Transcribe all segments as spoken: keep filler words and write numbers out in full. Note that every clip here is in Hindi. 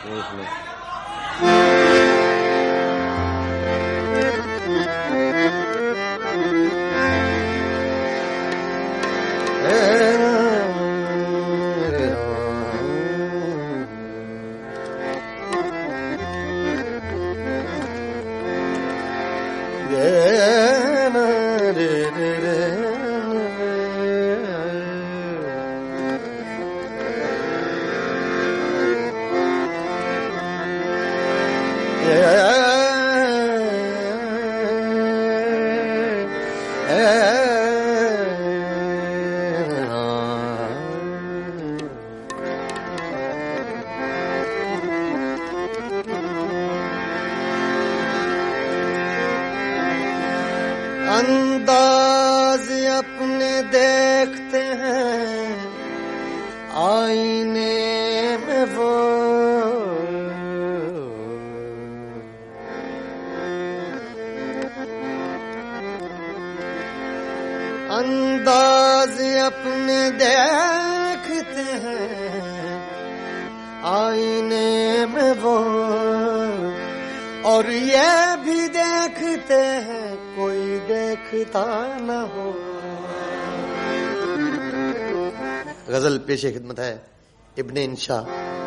एक मिनट। अंदाज अपने देखते हैं आईने में वो, अंदाज अपने देखते हैं आईने में वो, और ये भी देखते हैं कोई देखता न हो। गजल पेशे खिदमत है इब्ने इंशा।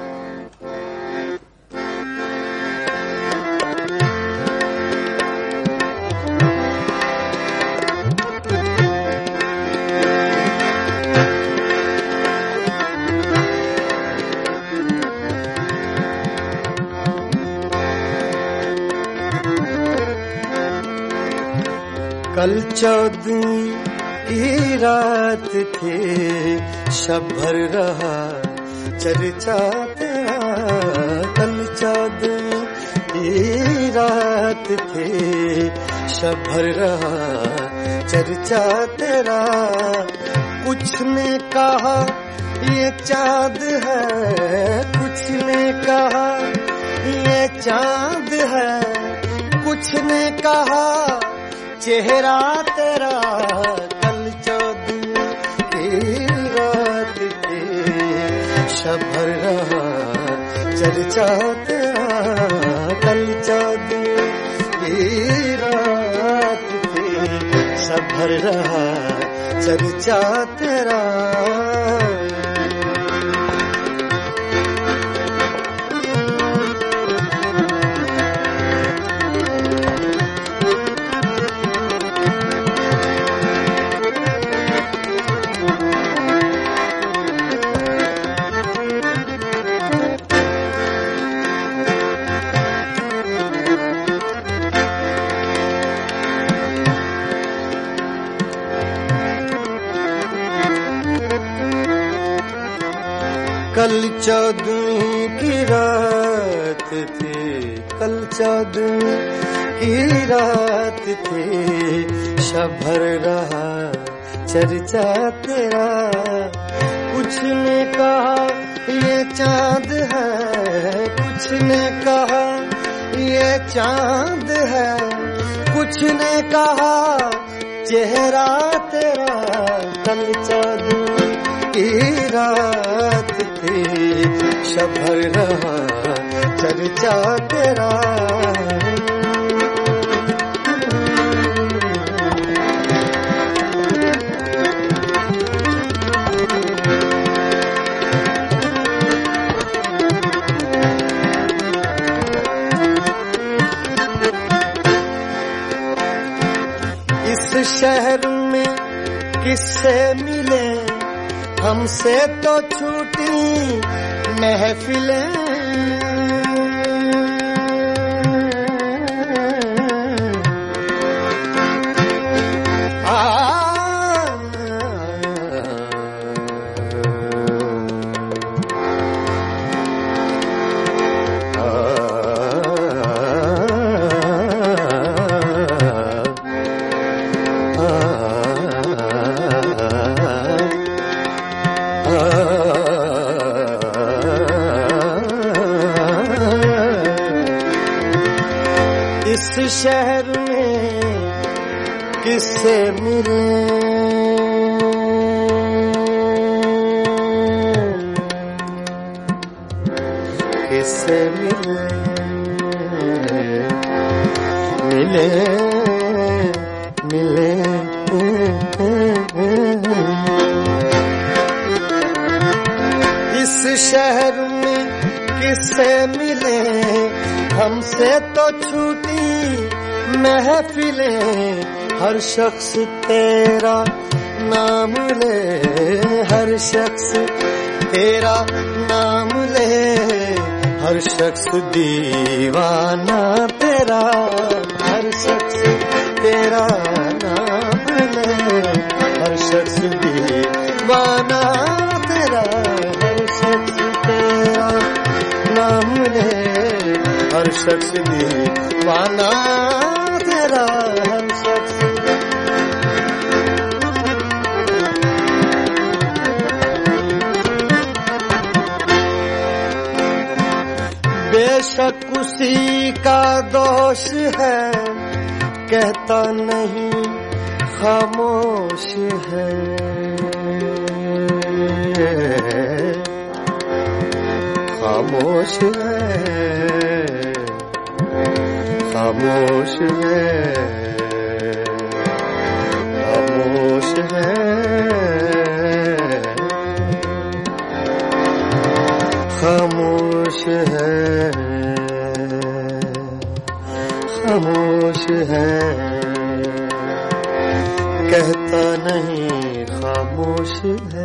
कल चौदहवीं की रात थी, शब भर रहा चर्चा तेरा। कल चौदहवीं की रात थी, शब भर रहा चर्चा तेरा। कुछ ने कहा ये चाँद है, कुछ ने कहा ये चाँद है, कुछ ने कहा चेहरा तेरा। कल चौदहवीं की रात थी, शब भर रहा चर्चा तेरा। कल चौदहवीं की रात थी, शब भर रहा चर्चा तेरा। कल चौदहवीं की रात थी, कल चौदहवीं की रात थी, शब भर रहा चर्चा तेरा। कुछ ने कहा ये चाँद है, कुछ ने कहा ये चाँद है, कुछ ने कहा चेहरा तेरा। कल चौदहवीं की रात थी, शब भर रहा चर्चा तेरा। इस शहर में किससे मिले, हमसे तो छूटी महफिलें। इस शहर में किससे मिले, किससे हमसे मिले मिले मिले। इस शहर में किससे मिले, हमसे तो छूटी महफिलें। हर शख्स तेरा नाम ले, हर शख्स तेरा नाम ले, हर शख्स दीवाना तेरा, हर शख्स तेरा नाम ले, हर शख्स दीवाना तेरा, हर शख्स तेरा नाम ले, हर शख्स दीवाना तेरा, हर शख्स। बेशक उसी का दोष है, कहता नहीं खामोश है, खामोश है, खामोश है, खामोश है, खामोश है, खामोश है, कहता नहीं खामोश है।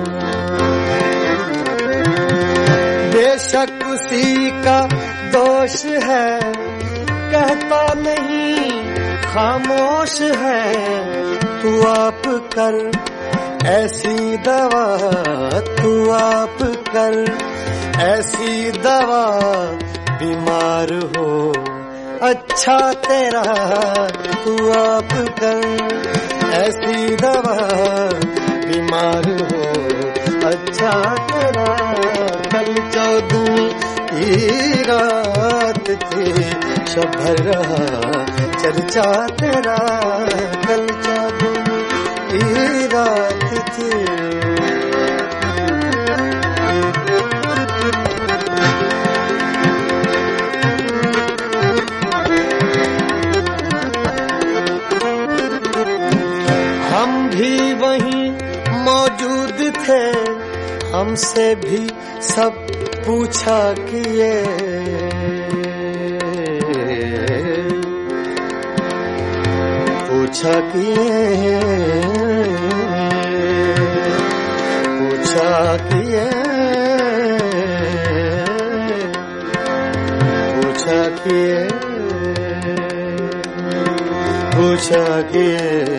बेशक उसी का दोष है, कहता नहीं खामोश है। तू आप कर ऐसी दवा, तू आप कर ऐसी दवा, बीमार हो अच्छा तेरा। तू आप कर ऐसी दवा, बीमार हो अच्छा तेरा। कल चौदहवीं की रात थी, शब भर रहा चर्चा तेरा। कल चौदहवीं की रात थी, हम भी वहीं मौजूद थे, हमसे भी सब पूछा किए। पूछा किए, पूछा किए, पूछा किए, पूछा किए।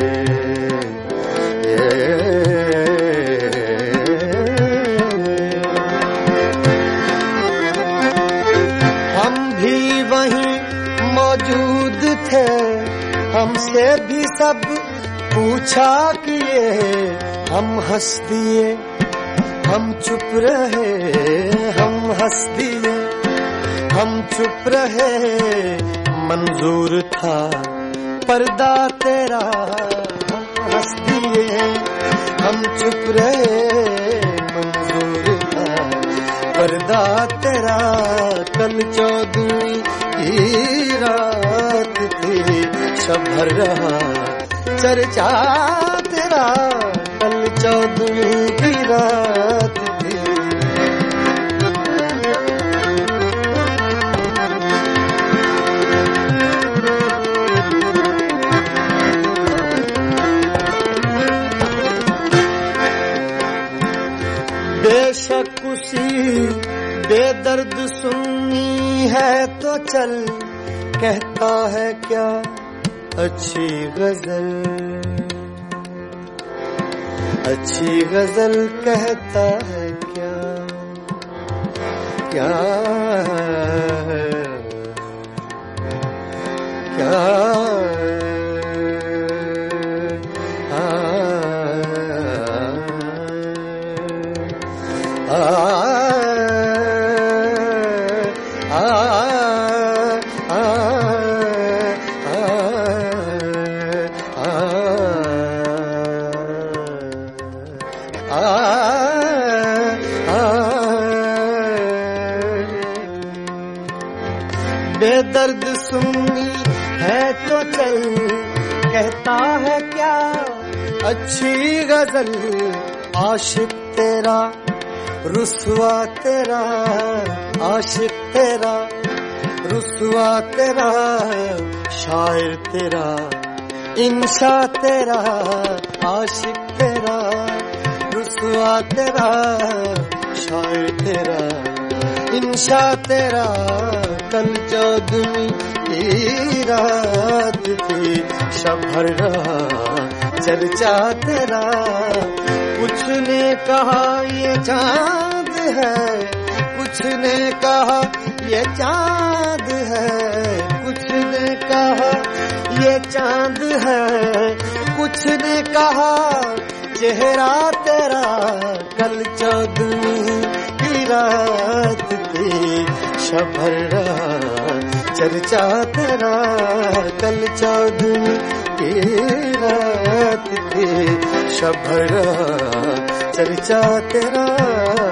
हम भी वहीं मौजूद थे, हमसे भी सब पूछा किए। हम हंस दिए, हम चुप रहे, हम हंस दिए, हम चुप रहे। मंजूर था पर्दा तेरा, हम हंस दिए, हम चुप रहे। मंजूर था पर्दा तेरा। कल चौदहवीं की रात थी, शब भर रहा चर्चा तेरा। कल चौदहवीं की रात थी, बेशक उसी बेदर्द सुननी है तो चल, कहता है क्या अच्छी गजल, अच्छी गजल कहता है क्या, क्या क्या बेदर्द सुन्नी है तो चल, कहता है क्या अच्छी गजल। आशिक तेरा रुसवा तेरा, आशिक तेरा रुसवा तेरा, शायर तेरा इंशा तेरा, आशिक तेरा रुसवा तेरा, शायर तेरा इंशा तेरा। कल चौदहवीं की रात थी, शब भर रहा चर्चा तेरा। कुछ ने कहा ये चांद है, कुछ ने कहा ये चांद है, कुछ ने कहा ये चांद है, कुछ ने कहा चेहरा तेरा। कल चौदहवीं की रात थी, शब भर रहा चर्चा तेरा। कल चौदहवीं की रात थी, शब भर रहा चर्चा तेरा।